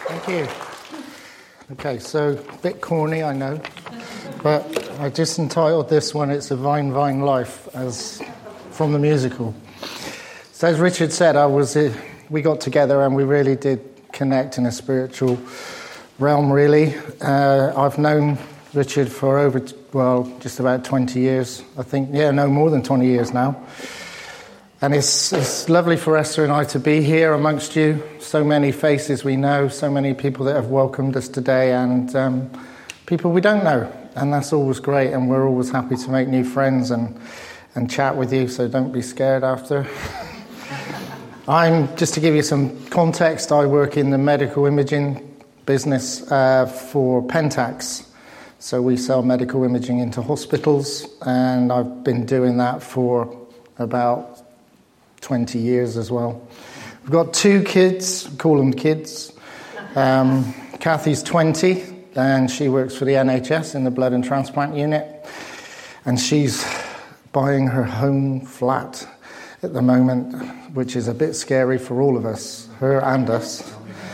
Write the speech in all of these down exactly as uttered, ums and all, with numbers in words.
Thank you. Okay, so a bit corny, I know, but I just entitled this one, It's a Vine, Vine Life, as from the musical. So as Richard said, I was uh, we got together and we really did connect in a spiritual realm, really. Uh, I've known Richard for over, well, just about twenty years, I think. Yeah, no, more than twenty years now. And it's, it's lovely for Esther and I to be here amongst you. So many faces we know, so many people that have welcomed us today, and um, people we don't know. And that's always great, and we're always happy to make new friends and, and chat with you, so don't be scared after. I'm, just to give you some context, I work in the medical imaging business uh, for Pentax. So we sell medical imaging into hospitals, and I've been doing that for about twenty years as well. We've got two kids, call them kids. Um, Kathy's twenty, and she works for the N H S in the blood and transplant unit. And she's buying her home flat at the moment, which is a bit scary for all of us, her and us.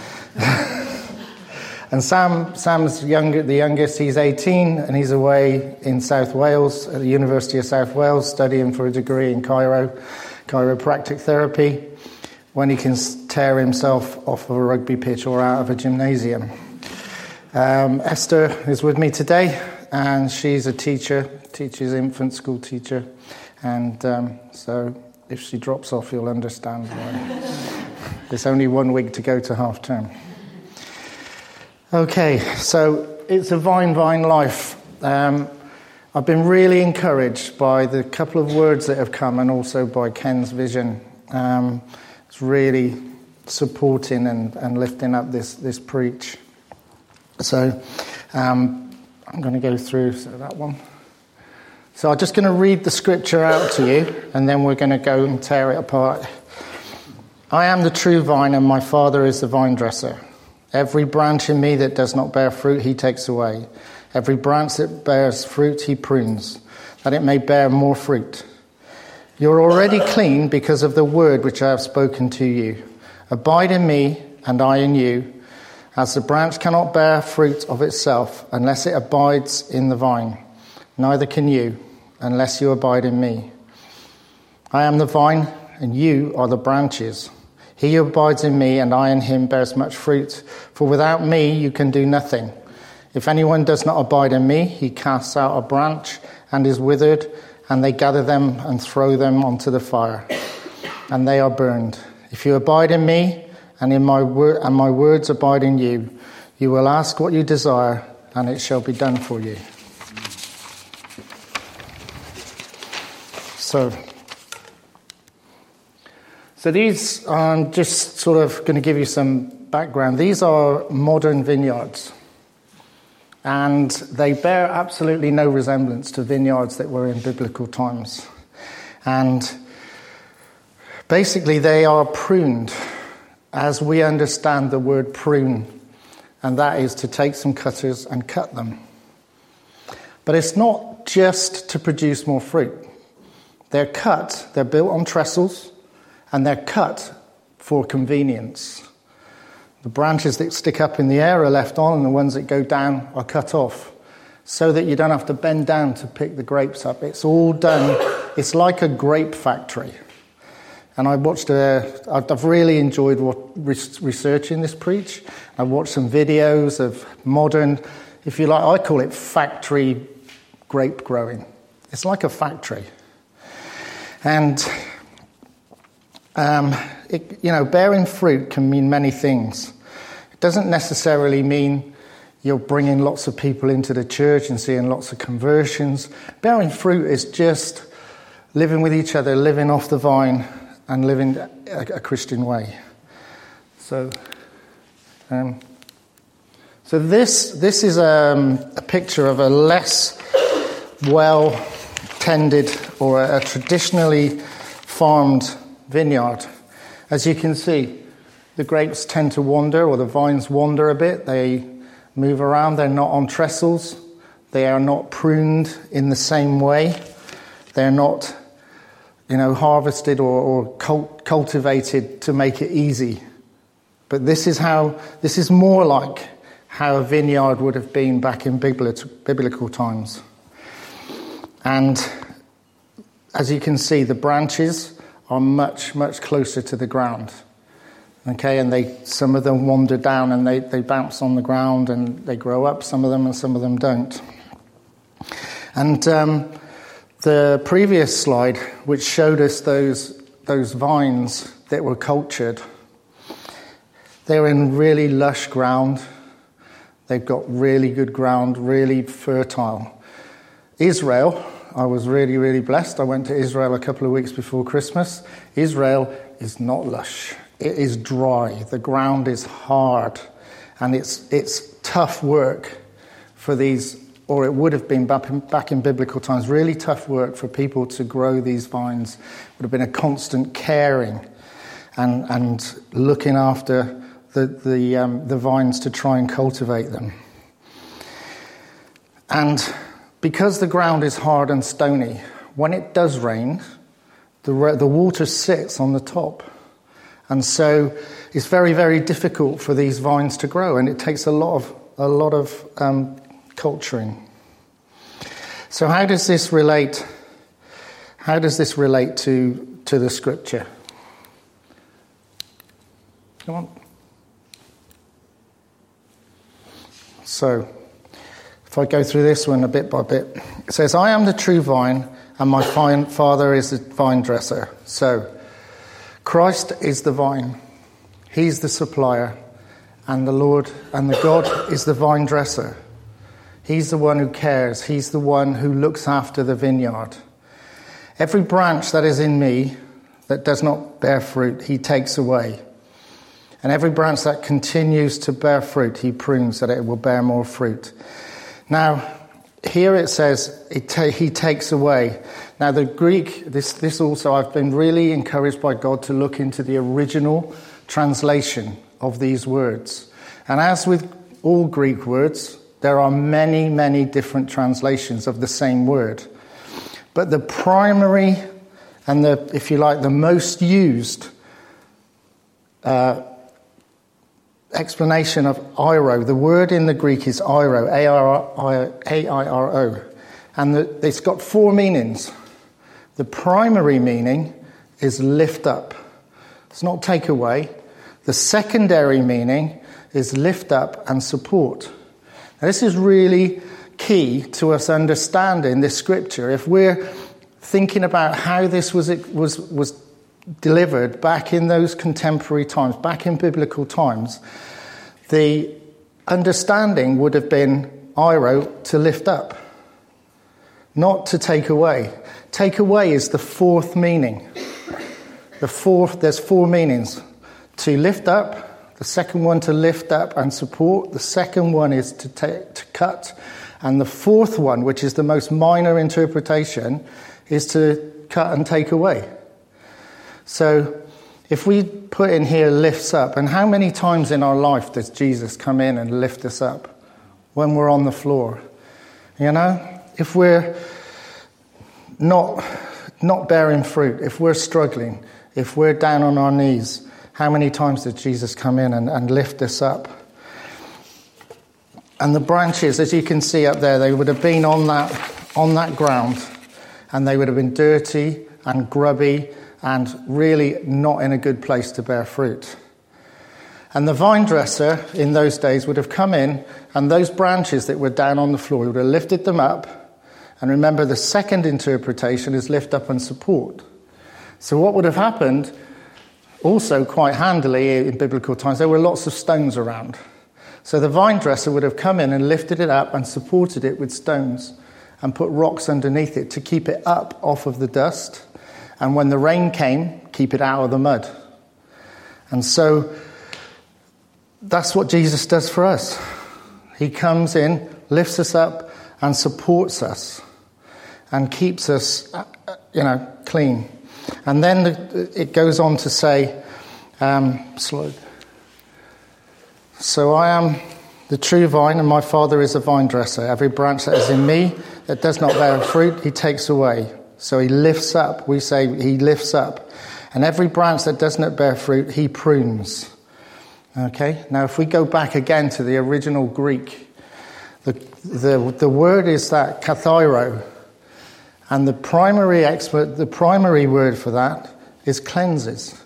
And Sam, Sam's younger, the youngest, he's eighteen, and he's away in South Wales, at the University of South Wales, studying for a degree in chiro, chiropractic therapy, when he can tear himself off of a rugby pitch or out of a gymnasium. Um, Esther is with me today, and she's a teacher, teaches infant school teacher, and um, so if she drops off, you'll understand why. There's only one week to go to half term. Okay, so it's a Vine, Vine Life. Um, I've been really encouraged by the couple of words that have come, and also by Ken's vision. Um, it's really supporting and, and lifting up this, this preach. So um, I'm going to go through so that one. So I'm just going to read the scripture out to you, and then we're going to go and tear it apart. I am the true vine, and my Father is the vine dresser. Every branch in me that does not bear fruit, he takes away. Every branch that bears fruit, he prunes, that it may bear more fruit. You're already clean because of the word which I have spoken to you. Abide in me, and I in you. As the branch cannot bear fruit of itself unless it abides in the vine, neither can you unless you abide in me. I am the vine, and you are the branches. He who abides in me and I in him bears much fruit, for without me you can do nothing. If anyone does not abide in me, he casts out a branch and is withered, and they gather them and throw them onto the fire, and they are burned. If you abide in me and in my word, and my words abide in you, you will ask what you desire, and it shall be done for you. So... So these, I'm just sort of going to give you some background. These are modern vineyards, and they bear absolutely no resemblance to vineyards that were in biblical times. And basically they are pruned as we understand the word prune, and that is to take some cutters and cut them. But it's not just to produce more fruit. They're cut, they're built on trestles, and they're cut for convenience. The branches that stick up in the air are left on, and the ones that go down are cut off, so that you don't have to bend down to pick the grapes up. It's all done. It's like a grape factory. And I watched a, I've really enjoyed what, researching this preach. I watched some videos of modern, if you like, I call it factory grape growing. It's like a factory. And Um, it, you know, bearing fruit can mean many things. It doesn't necessarily mean you're bringing lots of people into the church and seeing lots of conversions. Bearing fruit is just living with each other, living off the vine, and living a, a Christian way. So, um, so this this is um, a picture of a less well tended or a, a traditionally farmed vineyard. As you can see, the grapes tend to wander, or the vines wander a bit. They move around. They're not on trestles. They are not pruned in the same way. They're not, you know, harvested or, or cult- cultivated to make it easy. But this is how, this is more like how a vineyard would have been back in biblical times. And as you can see, the branches are much, much closer to the ground. Okay, and they some of them wander down and they, they bounce on the ground and they grow up, some of them, and some of them don't. And um, the previous slide, which showed us those those vines that were cultured, they were in really lush ground. They've got really good ground, really fertile. Israel, I was really, really blessed. I went to Israel a couple of weeks before Christmas. Israel is not lush. It is dry. The ground is hard. And it's it's tough work for these, or it would have been back in, back in biblical times, really tough work for people to grow these vines. It would have been a constant caring and, and looking after the the, um, the vines to try and cultivate them. And because the ground is hard and stony, when it does rain, the the water sits on the top. And so it's very, very difficult for these vines to grow, and it takes a lot of a lot of um, culturing. So how does this relate? How does this relate to to the scripture? Come on. So, if I go through this one a bit by bit, it says, "I am the true vine, and my fine Father is the vine dresser." So, Christ is the vine; He's the supplier, and the Lord and the God is the vine dresser. He's the one who cares. He's the one who looks after the vineyard. Every branch that is in me that does not bear fruit, He takes away. And every branch that continues to bear fruit, He prunes that it will bear more fruit. Now, here it says, it ta- He takes away. Now, the Greek, this, this also, I've been really encouraged by God to look into the original translation of these words. And as with all Greek words, there are many, many different translations of the same word. But the primary and the, if you like, the most used uh, explanation of airo, the word in the Greek is airo, A I R O. And the, it's got four meanings. The primary meaning is lift up. It's not take away. The secondary meaning is lift up and support. Now, this is really key to us understanding this scripture. If we're thinking about how this was was was delivered back in those contemporary times, back in biblical times, the understanding would have been airo, to lift up, not to take away. Take away is the fourth meaning. The fourth, there's four meanings. To lift up. The second one, to lift up and support. The second one is to take, to cut. And the fourth one, which is the most minor interpretation, is to cut and take away. So if we put in here lifts up, and how many times in our life does Jesus come in and lift us up? When we're on the floor. You know? If we're not, not bearing fruit, if we're struggling, if we're down on our knees, how many times did Jesus come in and, and lift us up? And the branches, as you can see up there, they would have been on that on that ground, and they would have been dirty and grubby and really not in a good place to bear fruit. And the vine dresser in those days would have come in, and those branches that were down on the floor, he would have lifted them up. And remember, the second interpretation is lift up and support. So what would have happened, also quite handily in biblical times, there were lots of stones around. So the vine dresser would have come in and lifted it up and supported it with stones and put rocks underneath it to keep it up off of the dust. And when the rain came, keep it out of the mud. And so that's what Jesus does for us. He comes in, lifts us up and supports us and keeps us, you know, clean. And then it goes on to say, um, slow. So I am the true vine, and my Father is a vine dresser. Every branch that is in me that does not bear fruit, He takes away. So He lifts up. We say He lifts up. And every branch that does not bear fruit, He prunes. Okay, now if we go back again to the original Greek, the the, the word is that kathairo, and the primary expert, the primary word for that is cleanses.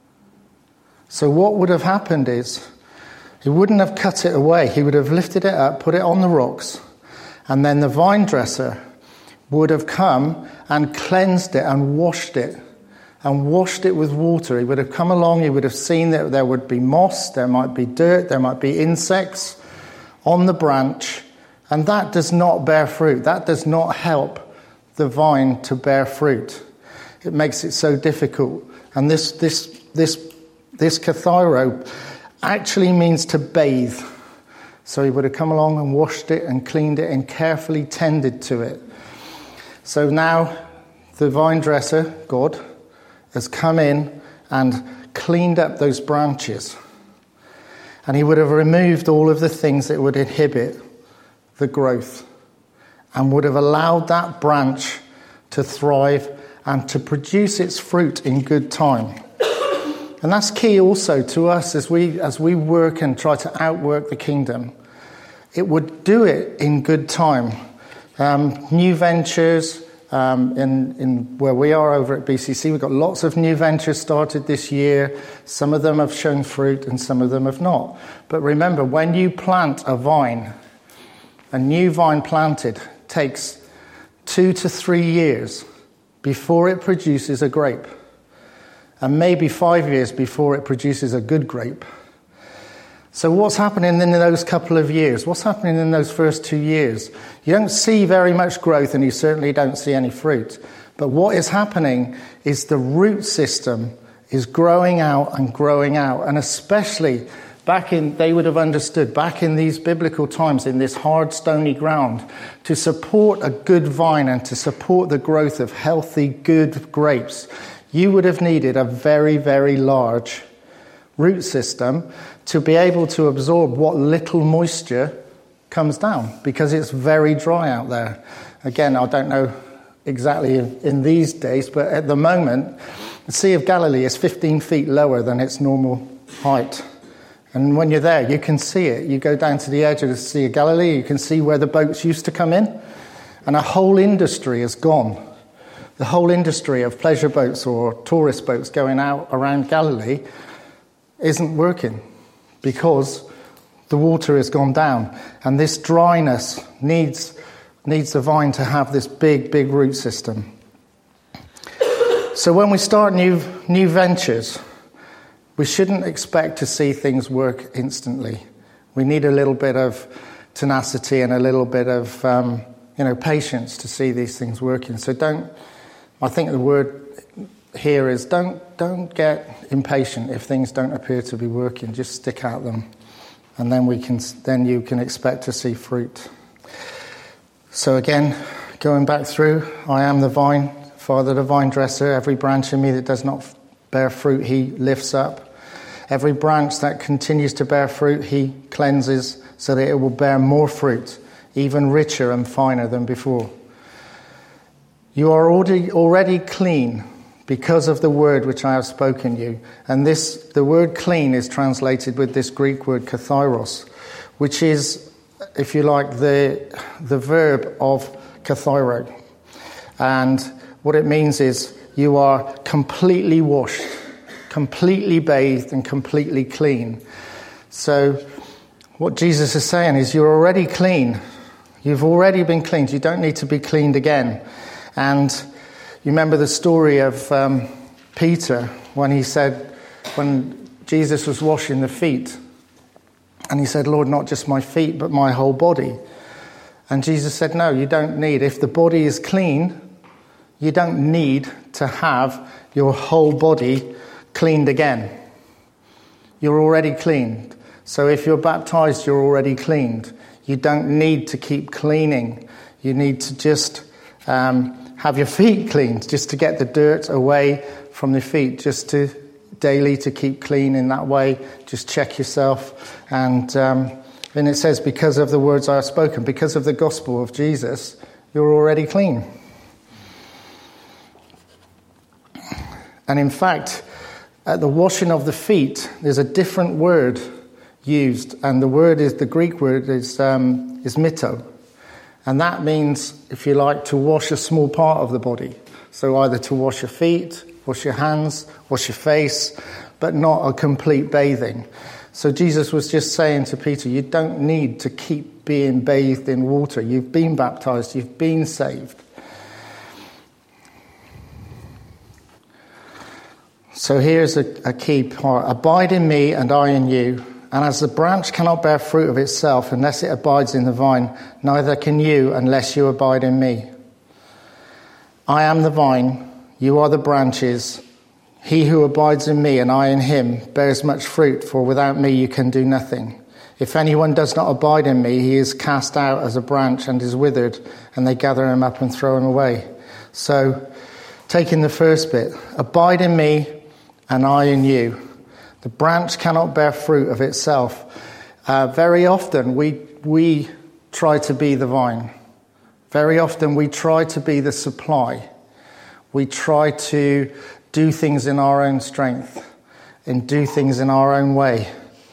So what would have happened is, he wouldn't have cut it away. He would have lifted it up, put it on the rocks, and then the vine dresser would have come and cleansed it and washed it, and washed it with water. He would have come along, he would have seen that there would be moss, there might be dirt, there might be insects on the branch, and that does not bear fruit. That does not help the vine to bear fruit. It makes it so difficult. And this this this this kathairo actually means to bathe. So he would have come along and washed it and cleaned it and carefully tended to it. So now the vine dresser, God, has come in and cleaned up those branches. And he would have removed all of the things that would inhibit the growth and would have allowed that branch to thrive and to produce its fruit in good time. And that's key also to us as we as we work and try to outwork the kingdom. It would do it in good time. Um, new ventures um, in, in where we are over at B C C, we've got lots of new ventures started this year. Some of them have shown fruit and some of them have not. But remember, when you plant a vine, a new vine planted takes two to three years before it produces a grape. And maybe five years before it produces a good grape. So what's happening in those couple of years? What's happening in those first two years? You don't see very much growth and you certainly don't see any fruit. But what is happening is the root system is growing out and growing out. And especially back in, they would have understood, back in these biblical times, in this hard, stony ground, to support a good vine and to support the growth of healthy, good grapes, you would have needed a very, very large root system to be able to absorb what little moisture comes down, because it's very dry out there. Again, I don't know exactly in these days, but at the moment, the Sea of Galilee is fifteen feet lower than its normal height. And when you're there, you can see it. You go down to the edge of the Sea of Galilee, you can see where the boats used to come in, and a whole industry is gone. The whole industry of pleasure boats or tourist boats going out around Galilee isn't working because the water has gone down. And this dryness needs, needs the vine to have this big, big root system. So when we start new, new ventures, we shouldn't expect to see things work instantly. We need a little bit of tenacity and a little bit of um, you know, patience to see these things working. So don't... I think the word here is don't don't get impatient if things don't appear to be working. Just stick at them, and then we can then you can expect to see fruit. So again, going back through, I am the vine, Father the vine dresser. Every branch in me that does not bear fruit, he lifts up. Every branch that continues to bear fruit, he cleanses so that it will bear more fruit, even richer and finer than before. You are already, already clean because of the word which I have spoken you. And this, the word clean is translated with this Greek word katharos, which is, if you like, the, the verb of kathairo. And what it means is you are completely washed, completely bathed and completely clean. So what Jesus is saying is you're already clean. You've already been cleaned. You don't need to be cleaned again. And you remember the story of um, Peter when he said, when Jesus was washing the feet, and he said, Lord, not just my feet, but my whole body. And Jesus said, no, you don't need. If the body is clean, you don't need to have your whole body cleaned again. You're already cleaned. So if you're baptized, you're already cleaned. You don't need to keep cleaning. You need to just... Um, have your feet cleaned, just to get the dirt away from the feet, just to daily to keep clean in that way. Just check yourself. And um, then it says, because of the words I have spoken, because of the gospel of Jesus, you're already clean. And in fact, at the washing of the feet, there's a different word used, and the word is, the Greek word is, um, is mito. And that means, if you like, to wash a small part of the body. So either to wash your feet, wash your hands, wash your face, but not a complete bathing. So Jesus was just saying to Peter, you don't need to keep being bathed in water. You've been baptized, you've been saved. So here's a, a key part. Abide in me and I in you. And as the branch cannot bear fruit of itself unless it abides in the vine, neither can you unless you abide in me. I am the vine, you are the branches. He who abides in me and I in him bears much fruit, for without me you can do nothing. If anyone does not abide in me, he is cast out as a branch and is withered, and they gather him up and throw him away. So, taking the first bit, abide in me and I in you. The branch cannot bear fruit of itself. Uh, very often we we try to be the vine. Very often we try to be the supply. We try to do things in our own strength and do things in our own way.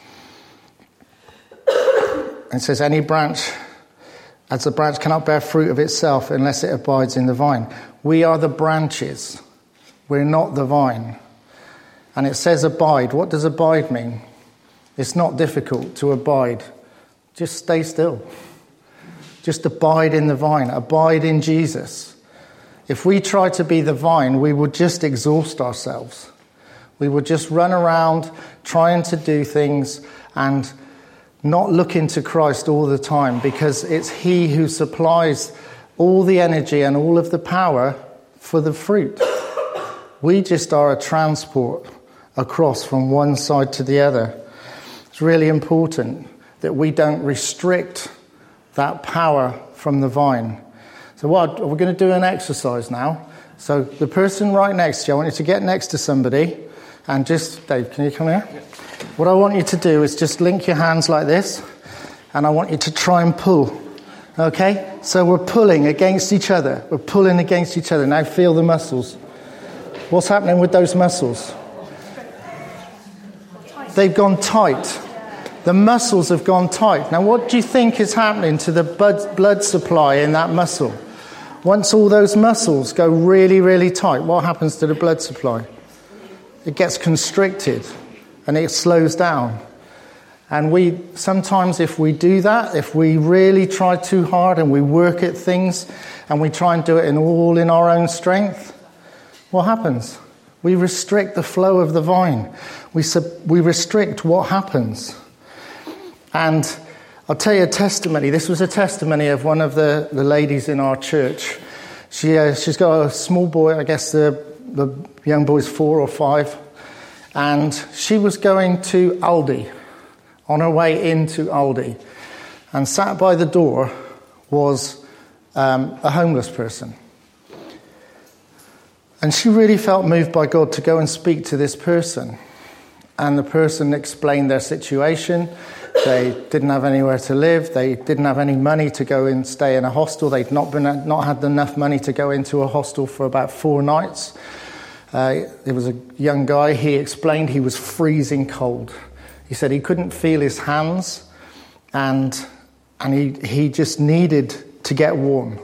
It says, any branch, as the branch cannot bear fruit of itself unless it abides in the vine. We are the branches. We're not the vine. And it says abide. What does abide mean? It's not difficult to abide. Just stay still. Just abide in the vine. Abide in Jesus. If we try to be the vine, we would just exhaust ourselves. We would just run around trying to do things and not look into Christ all the time, because it's he who supplies all the energy and all of the power for the fruit. We just are a transport across from one side to the other. It's really important that we don't restrict that power from the vine. So what we're going to do an exercise now. So the person right next to you, I want you to get next to somebody and just, Dave, can you come here? Yeah. What I want you to do is just link your hands like this, and I want you to try and pull. Okay? So we're pulling against each other. We're pulling against each other. Now feel the muscles. What's happening with those muscles? They've gone tight. The muscles have gone tight. Now what do you think is happening to the blood supply in that muscle? Once all those muscles go really, really tight, what happens to the blood supply? It gets constricted and it slows down. And we sometimes, if we do that, if we really try too hard and we work at things and we try and do it in all in our own strength, what happens? We restrict the flow of the vine. We sub- we restrict what happens. And I'll tell you a testimony. This was a testimony of one of the, the ladies in our church. She, uh, she's got a small boy, I guess the, the young boy's four or five. And she was going to Aldi, on her way into Aldi. And sat by the door was um, a homeless person. And she really felt moved by God to go and speak to this person. And the person explained their situation. They didn't have anywhere to live. They didn't have any money to go and stay in a hostel. They'd not been not had enough money to go into a hostel for about four nights. Uh, there was a young guy. He explained he was freezing cold. He said he couldn't feel his hands, and and he he just needed to get warm.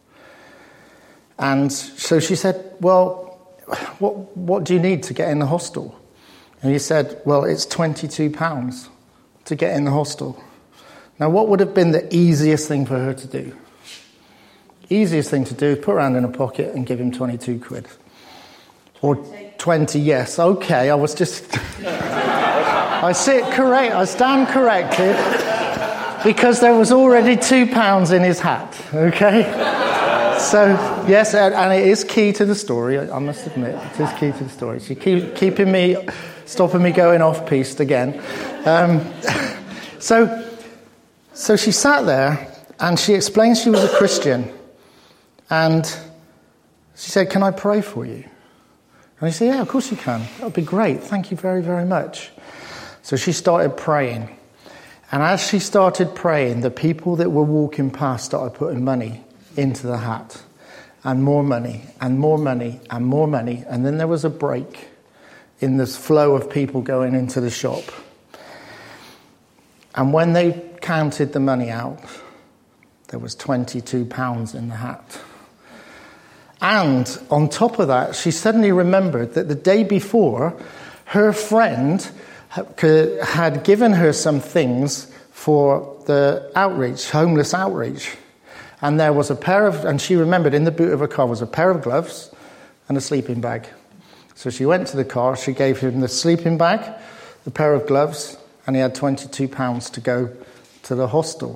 And so she said, "Well, what what do you need to get in the hostel?" And he said, "Well, it's twenty-two pounds to get in the hostel." Now, what would have been the easiest thing for her to do? Easiest thing to do is put around in a pocket and give him twenty-two quid. Or twenty, yes. Okay, I was just... I sit correct, I stand corrected, because there was already two pounds in his hat, okay? So, yes, and it is key to the story, I must admit. It is key to the story. She keep keeping me... stopping me going off-piste again. Um, so, so she sat there and she explained she was a Christian. And she said, "Can I pray for you?" And he said, "Yeah, of course you can. That would be great. Thank you very, very much." So she started praying. And as she started praying, the people that were walking past started putting money into the hat. And more money, and more money, and more money. And then there was a break in this flow of people going into the shop. And when they counted the money out, there was twenty-two pounds in the hat. And on top of that, she suddenly remembered that the day before, her friend had given her some things for the outreach, homeless outreach. And there was a pair of, and she remembered in the boot of her car was a pair of gloves and a sleeping bag. So she went to the car, she gave him the sleeping bag, the pair of gloves, and he had twenty-two pounds to go to the hostel.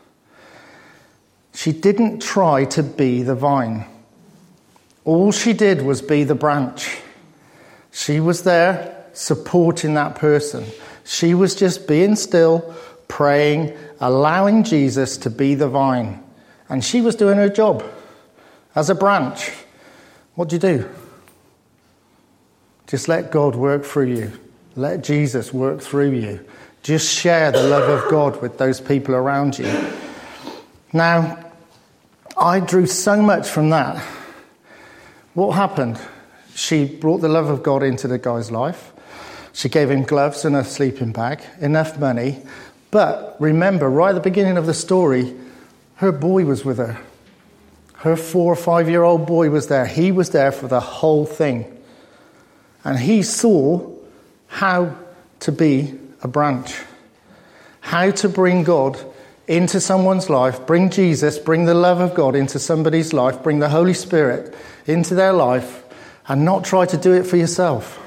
She didn't try to be the vine. All she did was be the branch. She was there supporting that person. She was just being still, praying, allowing Jesus to be the vine. And she was doing her job as a branch. What do you do? Just let God work through you. Let Jesus work through you. Just share the love of God with those people around you. Now, I drew so much from that. What happened? She brought the love of God into the guy's life. She gave him gloves and a sleeping bag, enough money. But remember, right at the beginning of the story, her boy was with her. Her four or five-year-old boy was there. He was there for the whole thing. And he saw how to be a branch. How to bring God into someone's life, bring Jesus, bring the love of God into somebody's life, bring the Holy Spirit into their life, and not try to do it for yourself.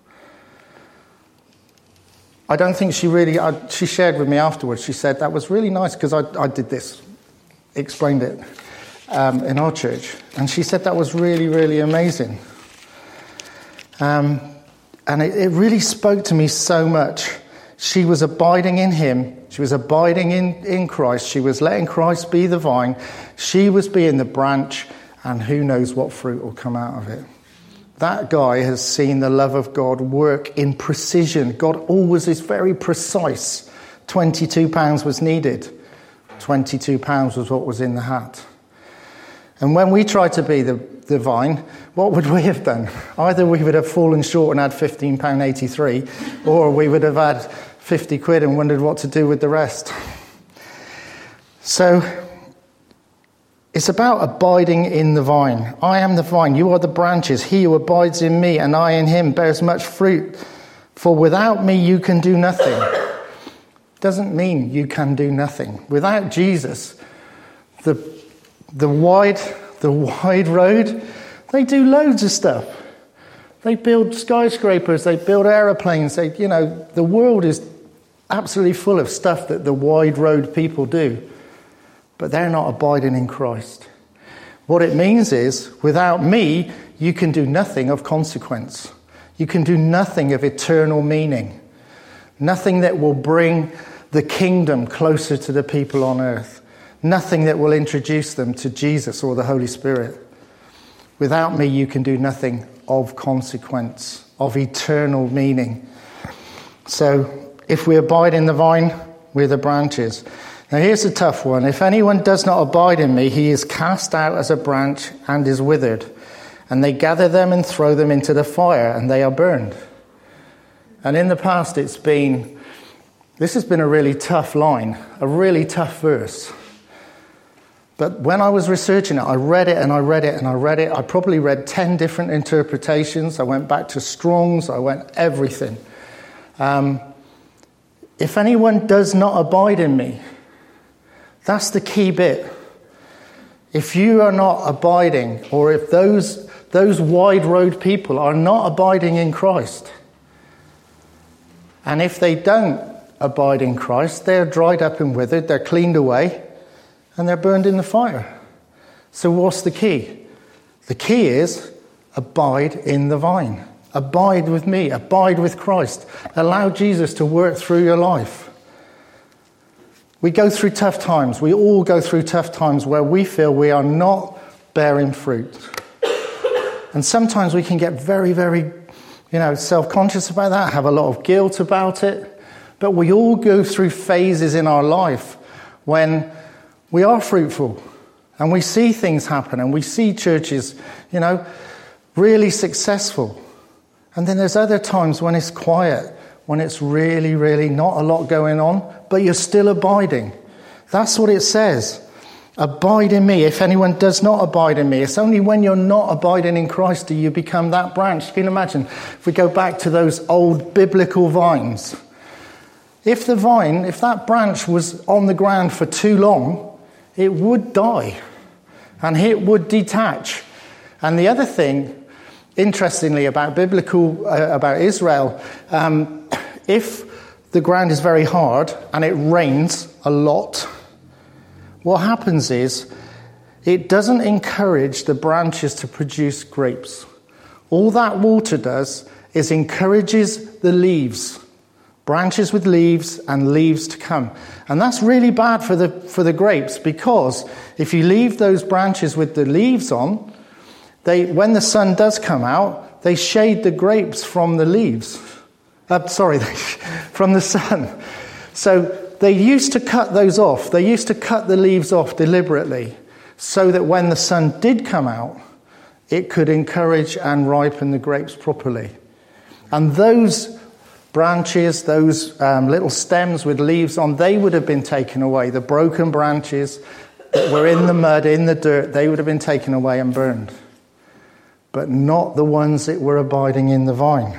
I don't think she really, I, she shared with me afterwards, she said, that was really nice because I, I did this, explained it um, in our church. And she said that was really, really amazing. Um, and it, it really spoke to me so much. She was abiding in him. She was abiding in, in Christ. She was letting Christ be the vine. She was being the branch, and who knows what fruit will come out of it. That guy has seen the love of God work in precision. God always is very precise. twenty-two pounds was needed. twenty-two pounds was what was in the hat. And when we try to be the, the vine, what would we have done? Either we would have fallen short and had fifteen pounds eighty-three, or we would have had fifty quid and wondered what to do with the rest. So it's about abiding in the vine. I am the vine, you are the branches. He who abides in me and I in him bears much fruit. For without me you can do nothing. Doesn't mean you can do nothing. Without Jesus, the the wide the wide road, they do loads of stuff. They build skyscrapers, they build aeroplanes, they, you know, the world is absolutely full of stuff that the wide road people do. But they're not abiding in Christ. What it means is, without me, you can do nothing of consequence. You can do nothing of eternal meaning. Nothing that will bring the kingdom closer to the people on earth. Nothing that will introduce them to Jesus or the Holy Spirit. Without me, you can do nothing of consequence, of eternal meaning. So, if we abide in the vine, we're the branches. Now here's a tough one. If anyone does not abide in me, he is cast out as a branch and is withered. And they gather them and throw them into the fire, and they are burned. And in the past it's been, this has been a really tough line, a really tough verse. But when I was researching it, I read it and I read it and I read it. I probably read ten different interpretations. I went back to Strong's, I went everything. Um, if anyone does not abide in me, that's the key bit. If you are not abiding, or if those those wide road people are not abiding in Christ, and if they don't abide in Christ, they're dried up and withered, they're cleaned away, and they're burned in the fire. So what's the key? The key is abide in the vine. Abide with me. Abide with Christ. Allow Jesus to work through your life. We go through tough times. We all go through tough times where we feel we are not bearing fruit. And sometimes we can get very, very, you know, self-conscious about that, have a lot of guilt about it. But we all go through phases in our life when we are fruitful and we see things happen and we see churches, you know, really successful. And then there's other times when it's quiet, when it's really, really not a lot going on, but you're still abiding. That's what it says. Abide in me. If anyone does not abide in me, it's only when you're not abiding in Christ do you become that branch. Can you imagine if we go back to those old biblical vines? If the vine, if that branch was on the ground for too long, it would die and it would detach. And the other thing, interestingly, about biblical, uh, about Israel, um, if the ground is very hard and it rains a lot, what happens is it doesn't encourage the branches to produce grapes. All that water does is encourages the leaves, branches with leaves and leaves to come. And that's really bad for the for the grapes, because if you leave those branches with the leaves on, they when the sun does come out, they shade the grapes from the leaves. Uh, sorry, from the sun. So they used to cut those off. They used to cut the leaves off deliberately so that when the sun did come out, it could encourage and ripen the grapes properly. And those branches, those um, little stems with leaves on, they would have been taken away. The broken branches that were in the mud, in the dirt, they would have been taken away and burned. But not the ones that were abiding in the vine.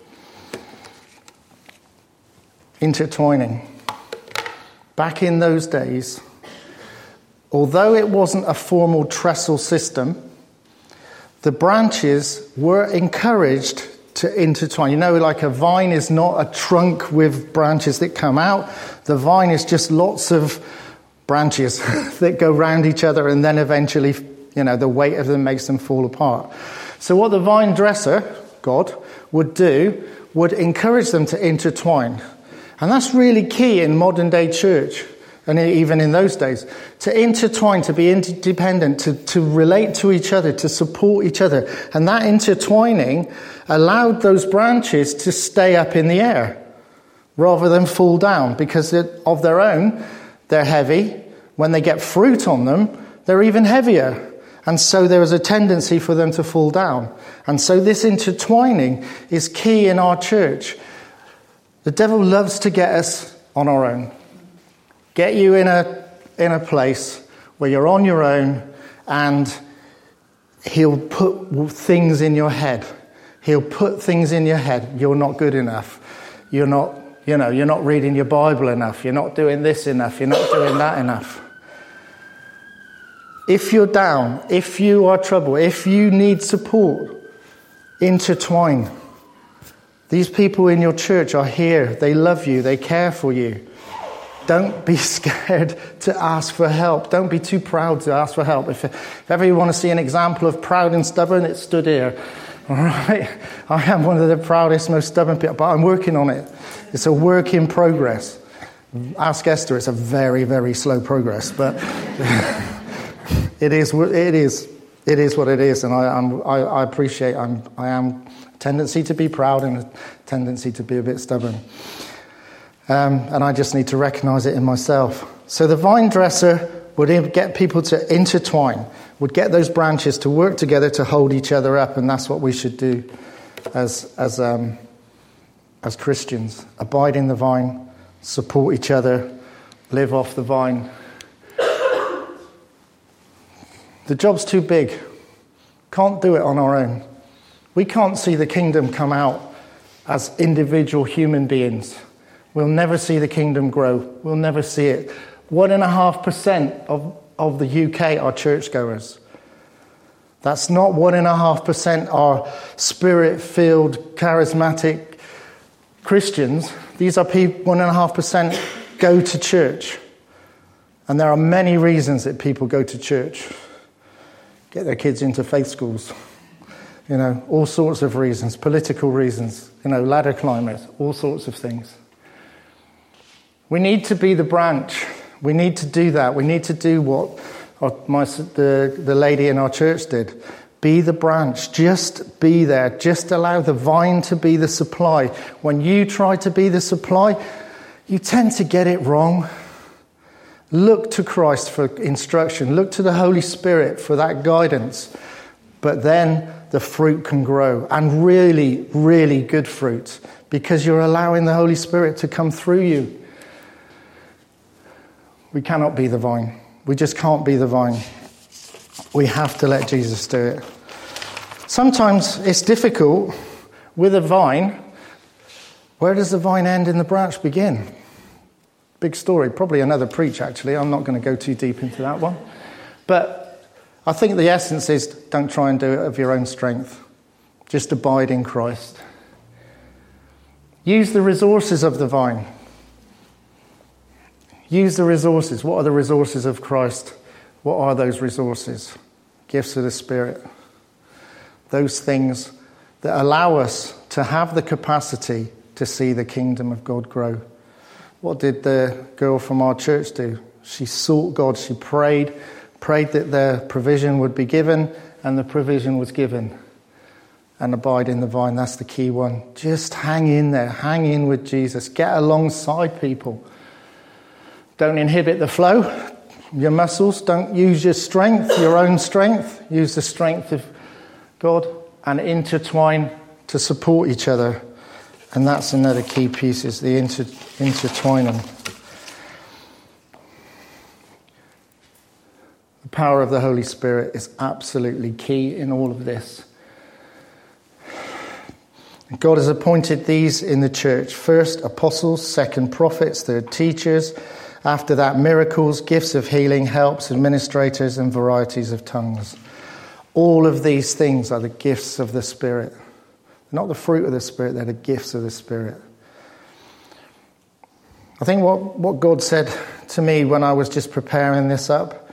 Intertwining. Back in those days, although it wasn't a formal trestle system, the branches were encouraged to intertwine. You know, like a vine is not a trunk with branches that come out. The vine is just lots of branches that go round each other, and then eventually, you know, the weight of them makes them fall apart. So what the vine dresser, God, would do would encourage them to intertwine. And that's really key in modern day church, and even in those days, to intertwine, to be interdependent, to, to relate to each other, to support each other. And that intertwining allowed those branches to stay up in the air rather than fall down, because of their own, they're heavy. When they get fruit on them, they're even heavier. And so there is a tendency for them to fall down. And so this intertwining is key in our church. The devil loves to get us on our own. Get you in a in a place where you're on your own, and he'll put things in your head. He'll put things in your head. You're not good enough. You're not, you know, you're not reading your Bible enough. You're not doing this enough. You're not doing that enough. If you're down, if you are troubled, if you need support, intertwine. These people in your church are here. They love you. They care for you. Don't be scared to ask for help. Don't be too proud to ask for help. If, if ever you want to see an example of proud and stubborn, it stood here. All right? I am one of the proudest, most stubborn people, but I'm working on it. It's a work in progress. Ask Esther. It's a very, very slow progress, but it is. It is. It is what it is, and I, I'm, I, I appreciate. I'm. I am. Tendency to be proud and a tendency to be a bit stubborn. Um, and I just need to recognize it in myself. So the vine dresser would get people to intertwine, would get those branches to work together to hold each other up, and that's what we should do as as um, as Christians. Abide in the vine, support each other, live off the vine. The job's too big. Can't do it on our own. We can't see the kingdom come out as individual human beings. We'll never see the kingdom grow. We'll never see it. One and a half percent of, of the U K are churchgoers. That's not one and a half percent are spirit-filled, charismatic Christians. These are people, one and a half percent go to church. And there are many reasons that people go to church. Get their kids into faith schools. You know, all sorts of reasons, political reasons, you know, ladder climbers, all sorts of things. We need to be the branch. We need to do that. We need to do what our, my, the, the lady in our church did. Be the branch. Just be there. Just allow the vine to be the supply. When you try to be the supply, you tend to get it wrong. Look to Christ for instruction. Look to the Holy Spirit for that guidance. But then the fruit can grow, and really, really good fruit, because you're allowing the Holy Spirit to come through you. We cannot be the vine. We just can't be the vine. We have to let Jesus do it. Sometimes it's difficult with a vine. Where does the vine end and the branch begin? Big story. Probably another preach, actually. I'm not going to go too deep into that one. But I think the essence is don't try and do it of your own strength. Just abide in Christ. Use the resources of the vine. Use the resources. What are the resources of Christ? What are those resources? Gifts of the Spirit. Those things that allow us to have the capacity to see the kingdom of God grow. What did the girl from our church do? She sought God. She prayed, prayed that the provision would be given, and the provision was given. And abide in the vine, that's the key one. Just hang in there. Hang in with Jesus. Get alongside people. Don't inhibit the flow. Your muscles. Don't use your strength, your own strength. Use the strength of God and intertwine to support each other. And that's another key piece, is the inter- intertwining. The power of the Holy Spirit is absolutely key in all of this. God has appointed these in the church. First, apostles. Second, prophets. Third, teachers. After that, miracles, gifts of healing, helps, administrators, and varieties of tongues. All of these things are the gifts of the Spirit. Not the fruit of the Spirit, they're the gifts of the Spirit. I think what, what God said to me when I was just preparing this up,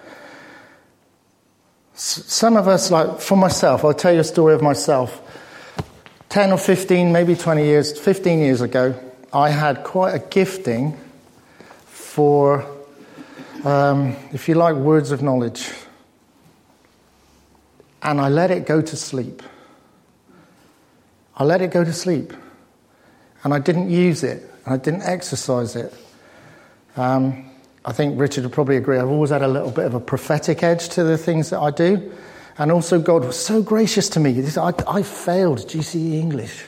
s- some of us, like for myself, I'll tell you a story of myself. ten or fifteen, maybe twenty years, fifteen years ago, I had quite a gifting for, um, if you like, words of knowledge. And I let it go to sleep. I let it go to sleep. And I didn't use it. And I didn't exercise it. Um, I think Richard would probably agree. I've always had a little bit of a prophetic edge to the things that I do. And also God was so gracious to me. I, I failed G C E English.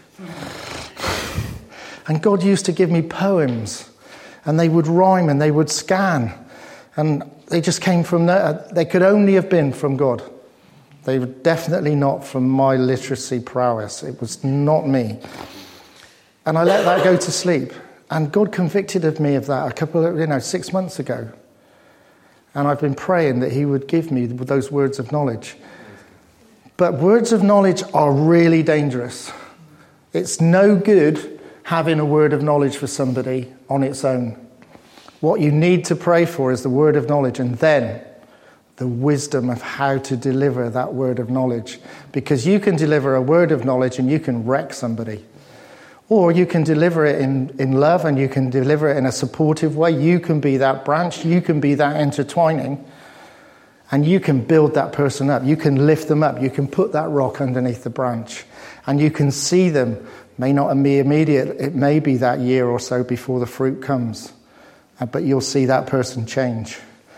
And God used to give me poems. And they would rhyme and they would scan. And they just came from there. They could only have been from God. They were definitely not from my literacy prowess. It was not me. And I let that go to sleep. And God convicted of me of that a couple of, you know, six months ago. And I've been praying that he would give me those words of knowledge. But words of knowledge are really dangerous. It's no good having a word of knowledge for somebody on its own. What you need to pray for is the word of knowledge, and then the wisdom of how to deliver that word of knowledge. Because you can deliver a word of knowledge and you can wreck somebody. Or you can deliver it in, in love, and you can deliver it in a supportive way. You can be that branch. You can be that intertwining. And you can build that person up. You can lift them up. You can put that rock underneath the branch. And you can see them. May not be immediate. It may be that year or so before the fruit comes. But you'll see that person change.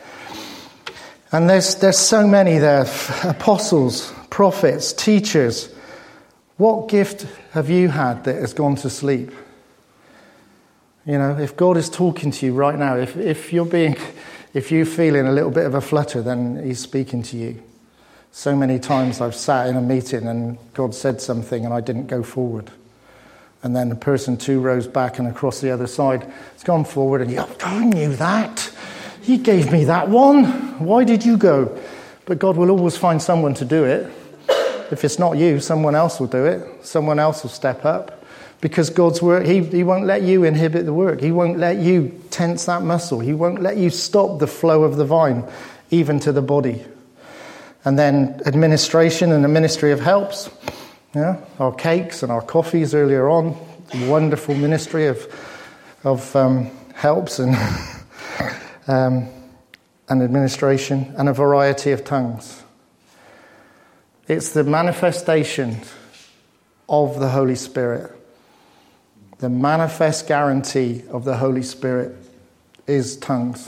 And there's there's so many there. Apostles, prophets, teachers. What gift have you had that has gone to sleep? You know, if God is talking to you right now, if if you're being, if you're feeling a little bit of a flutter, then he's speaking to you. So many times I've sat in a meeting and God said something and I didn't go forward. And then the person two rows back and across the other side has gone forward and you go, oh, I knew that. He gave me that one. Why did you go? But God will always find someone to do it. If it's not you, someone else will do it. Someone else will step up. Because God's work, he, he won't let you inhibit the work. He won't let you tense that muscle. He won't let you stop the flow of the vine, even to the body. And then administration and the ministry of helps. Yeah, our cakes and our coffees earlier on. The wonderful ministry of, of um, helps and... Um, and administration, and a variety of tongues. It's the manifestation of the Holy Spirit. The manifest guarantee of the Holy Spirit is tongues.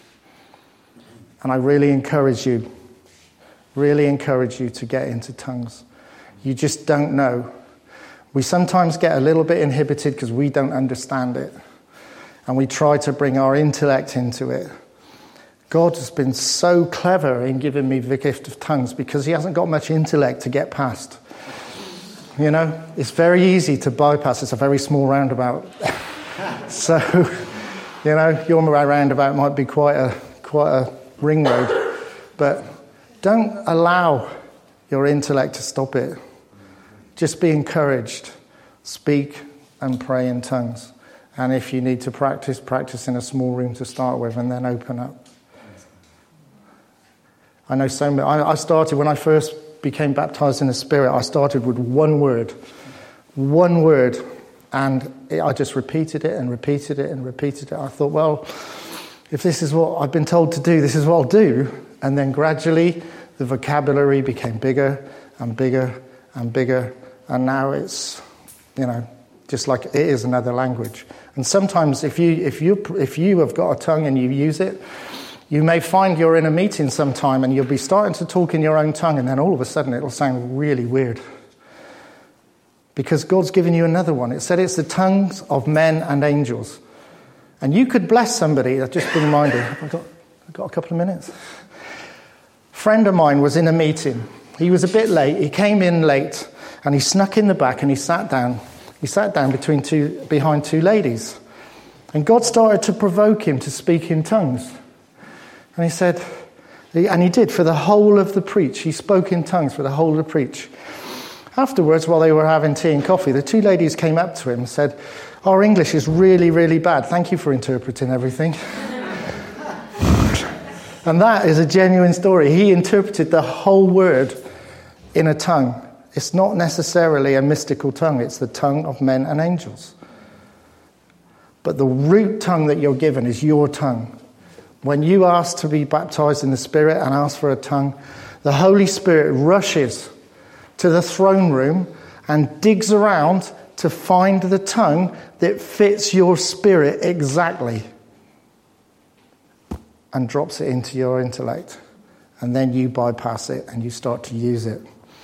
And I really encourage you, really encourage you to get into tongues. You just don't know We sometimes get a little bit inhibited because we don't understand it. And we try to bring our intellect into it. God has been so clever in giving me the gift of tongues because he hasn't got much intellect to get past. You know, it's very easy to bypass. It's a very small roundabout. So, you know, your roundabout might be quite a quite a ring road. But don't allow your intellect to stop it. Just be encouraged. Speak and pray in tongues. And if you need to practice, practice in a small room to start with and then open up. I know so many. I started, when I first became baptized in the Spirit, I started with one word. One word. And it, I just repeated it and repeated it and repeated it. I thought, well, if this is what I've been told to do, this is what I'll do. And then gradually the vocabulary became bigger and bigger and bigger. And now it's, you know, just like it is another language. And sometimes if you if you if you have got a tongue and you use it, you may find you're in a meeting sometime and you'll be starting to talk in your own tongue, and then all of a sudden it'll sound really weird. Because God's given you another one. It said it's the tongues of men and angels. And you could bless somebody. I've just been reminded. Have I got, I've got a couple of minutes? A friend of mine was in a meeting. He was a bit late. He came in late and he snuck in the back and he sat down. He sat down between two, behind two ladies. And God started to provoke him to speak in tongues. And he said, and he did for the whole of the preach. He spoke in tongues for the whole of the preach. Afterwards, while they were having tea and coffee, the two ladies came up to him and said, "Our English is really, really bad. Thank you for interpreting everything." And that is a genuine story. He interpreted the whole word in a tongue. It's not necessarily a mystical tongue. It's the tongue of men and angels. But the root tongue that you're given is your tongue. When you ask to be baptized in the Spirit and ask for a tongue, the Holy Spirit rushes to the throne room and digs around to find the tongue that fits your spirit exactly and drops it into your intellect. And then you bypass it and you start to use it.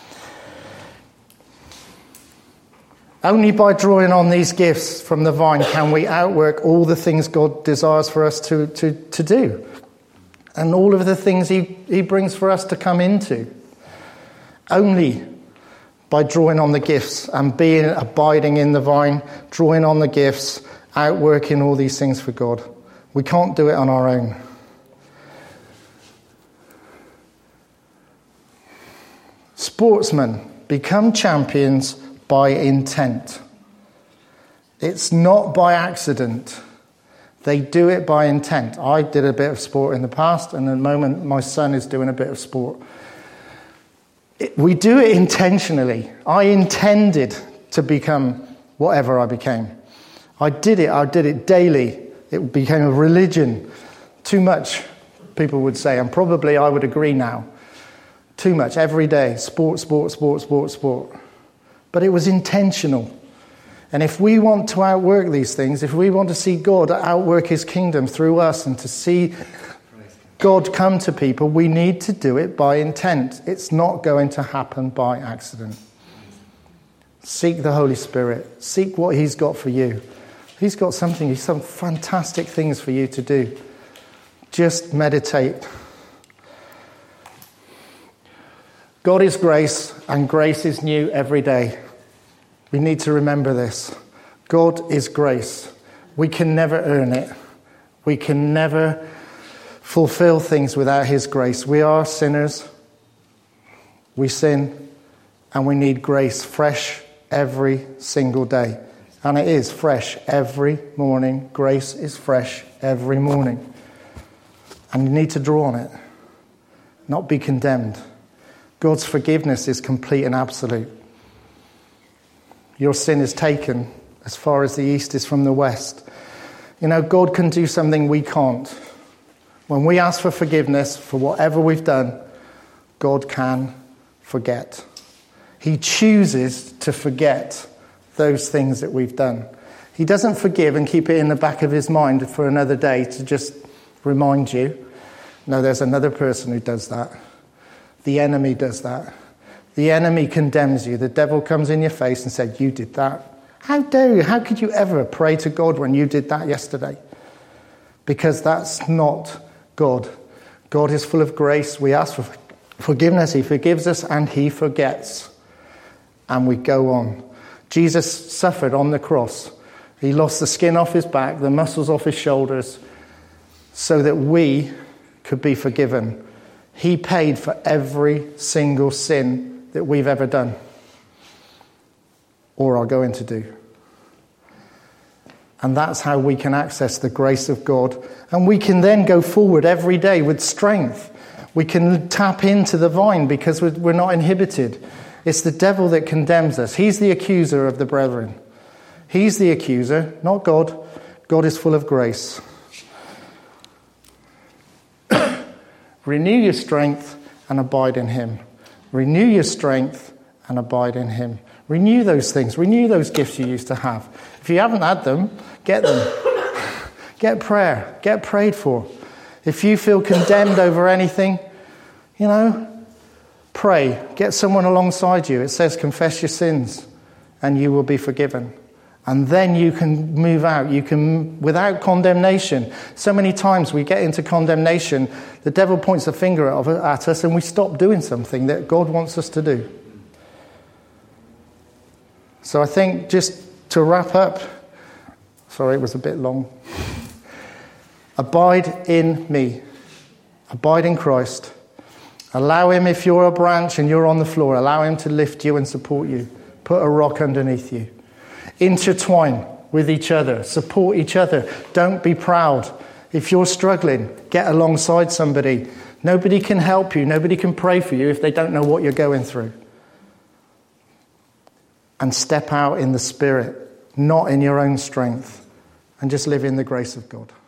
Only by drawing on these gifts from the vine can we outwork all the things God desires for us to, to, to do. And all of the things he, he brings for us to come into. Only by drawing on the gifts and being abiding in the vine, drawing on the gifts, outworking all these things for God. We can't do it on our own. Sportsmen become champions by intent. It's not by accident. They do it by intent. I did a bit of sport in the past, and at the moment my son is doing a bit of sport. It, we do it intentionally. I intended to become whatever I became. I did it. I did it daily. It became a religion. Too much, people would say, and probably I would agree now. Too much, every day. Sport, sport, sport, sport, sport. But it was intentional. And if we want to outwork these things, if we want to see God outwork his kingdom through us and to see God come to people, we need to do it by intent. It's not going to happen by accident. Seek the Holy Spirit. Seek what he's got for you. He's got something, he's some fantastic things for you to do. Just meditate. God is grace, and grace is new every day. We need to remember this. God is grace. We can never earn it. We can never fulfill things without his grace. We are sinners. We sin, and we need grace fresh every single day. And it is fresh every morning. Grace is fresh every morning. And you need to draw on it, not be condemned. God's forgiveness is complete and absolute. Your sin is taken as far as the east is from the west. You know, God can do something we can't. When we ask for forgiveness for whatever we've done, God can forget. He chooses to forget those things that we've done. He doesn't forgive and keep it in the back of his mind for another day to just remind you. No, there's another person who does that. The enemy does that. The enemy condemns you. The devil comes in your face and says, you did that. How dare you? How could you ever pray to God when you did that yesterday? Because that's not God. God is full of grace. We ask for forgiveness. He forgives us and he forgets. And we go on. Jesus suffered on the cross. He lost the skin off his back, the muscles off his shoulders, so that we could be forgiven. He paid for every single sin that we've ever done or are going to do. And that's how we can access the grace of God. And we can then go forward every day with strength. We can tap into the vine because we're not inhibited. It's the devil that condemns us. He's the accuser of the brethren. He's the accuser, not God. God is full of grace. Renew your strength and abide in him. Renew your strength and abide in him. Renew those things. Renew those gifts you used to have. If you haven't had them, get them. Get prayer. Get prayed for. If you feel condemned over anything, you know, pray. Get someone alongside you. It says confess your sins and you will be forgiven. And then you can move out. You can, without condemnation. So many times we get into condemnation, the devil points a finger at us and we stop doing something that God wants us to do. So I think just to wrap up, sorry, it was a bit long. Abide in me. Abide in Christ. Allow him, if you're a branch and you're on the floor, allow him to lift you and support you. Put a rock underneath you. Intertwine with each other. Support each other. Don't be proud. If you're struggling, get alongside somebody. Nobody can help you. Nobody can pray for you if they don't know what you're going through. And step out in the Spirit, not in your own strength. And just live in the grace of God.